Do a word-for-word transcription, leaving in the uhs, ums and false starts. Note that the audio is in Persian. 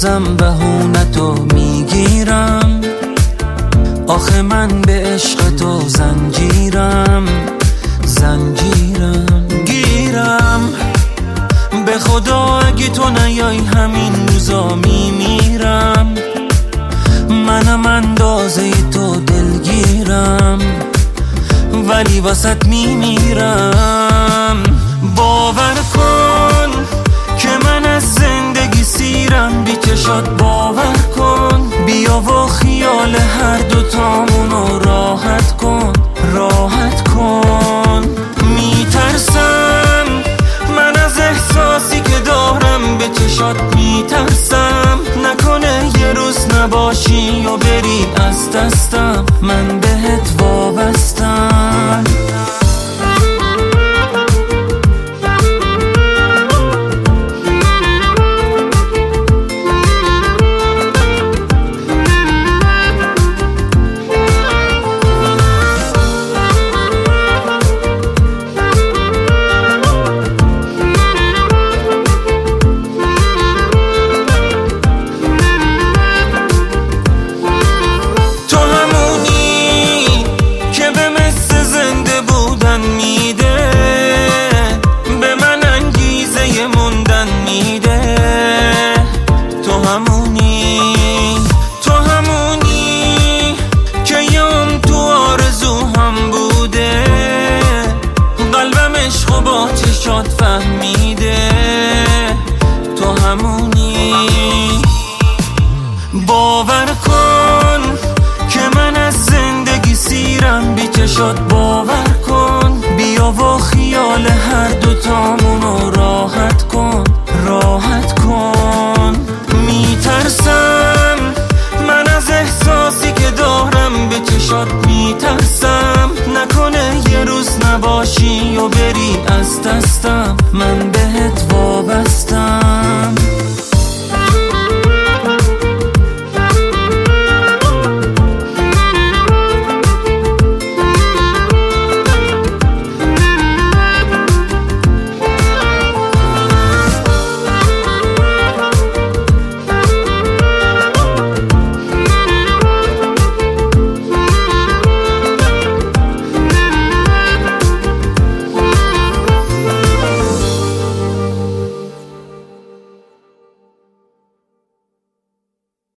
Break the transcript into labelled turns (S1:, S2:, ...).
S1: بازم بهونتو میگیرم. آخه من به عشق تو زنجیرم زنجیرم گیرم. به خدا اگه تو نیای همین روزا میمیرم. منم اندازه تو دلگیرم ولی واسط میمیرم. باور کن که من از زندگی سیرم، بی چشات باور کن. بیا و خیال هر دوتامونو راحت کن راحت کن. میترسم من از احساسی که دارم، به چشات میترسم نکنه یه روز نباشی و بری از دستم. من بهت وابستم. چشات فهمیده تو همونی. باور کن که من از زندگی سیرم، بی چشات باور کن. بیا و خیال هر دوتامونو راحت کن